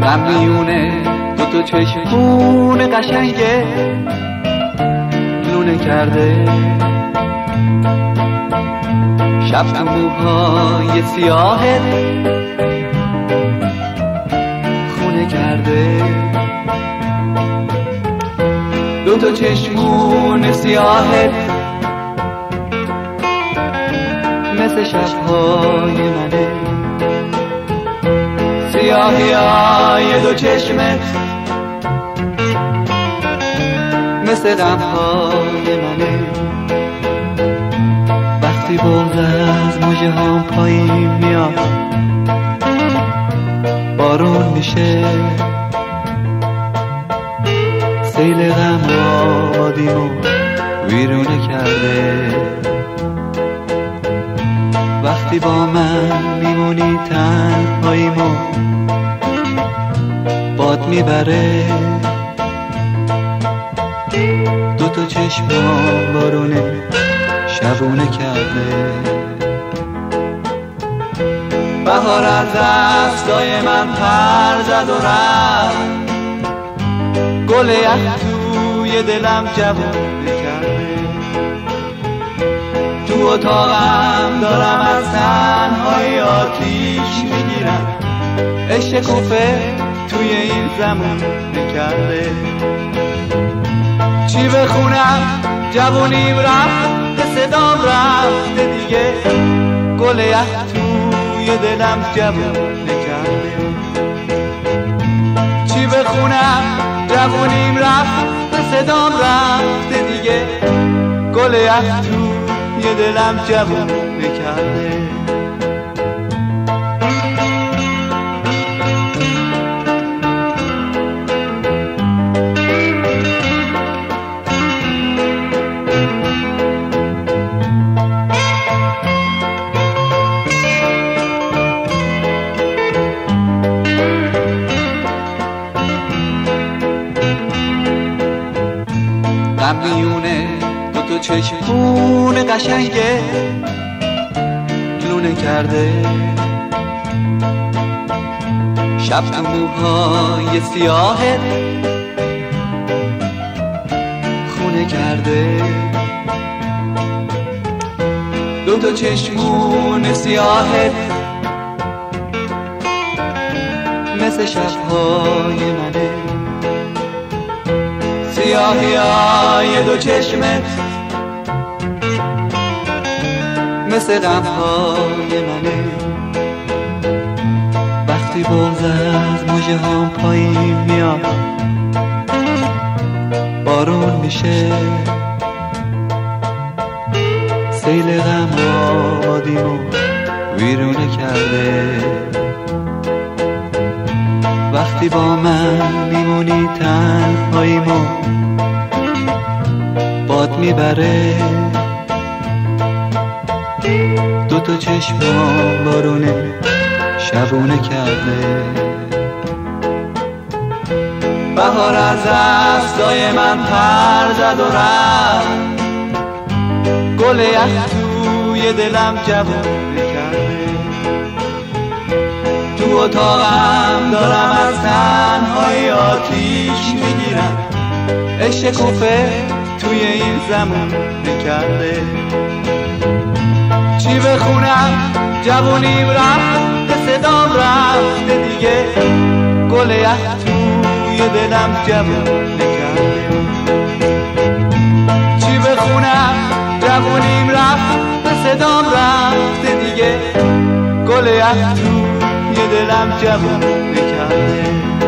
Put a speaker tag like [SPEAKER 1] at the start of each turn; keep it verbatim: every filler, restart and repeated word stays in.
[SPEAKER 1] غم میونه دو تا چشمون قشنگه لونه کرده، شب تو موهای سیاهت خونه کرده، دو تا چشمون سیاهت مثل شبهای منه، سیاهی های دو چشمت مثل غمهای منه. وقتی بغض از مژه هام پایین میاد بارون میشه، سیل غم آبادیمو ویرونه کرده. وقتی با من میمونی تنهاییمو باد میبره، دو تا چشمام بارونه شبونه کرده. بهار از دستای من پر زد و رفت، گل یخ توی دلم جوونه کرده. تو اتاقم دارم از تنهایی آتیش میگیرم، عشق کوفه توی این زمان نکرده. چی بخونم جوونیم رفت، به صدام رفته دیگه، گل یخ توی دلم جوون نکرده. چی بخونم جوونیم رفت، به صدام رفته دیگه، گل یخ توی دلم جوون نکرده. غم میونه دو تا چشمون قشنگه لونه کرده، شب تو موهای سیاهت خونه کرده. دو تا چشمون سیاهت مثل شبهای منه، سیاهی های دو چشمت مثل غمهای منه. وقتی بغض از مژه هام پایین میاد بارون میشه، سیل غم آبادیمو ویرونه کرده. وقتی با من میمونی تنهاییمو باد میبره، دو تا چشمام بارونه شبونه کرده. بهار از دستای من پر زد و رفت، گل یخ توی دلم جوونه کرده. تو اتاقم دارم از تنهایی آتیش میگیرم، عشق کوفه توی این زمان نکرده. چی بخونم جوونیم رفت، به صدام رفته دیگه، گل یخ توی دلم جوون نکرده. چی بخونم جوونیم رفت، به صدام رفته دیگه، گل یخ توی دلم جوون نکرده.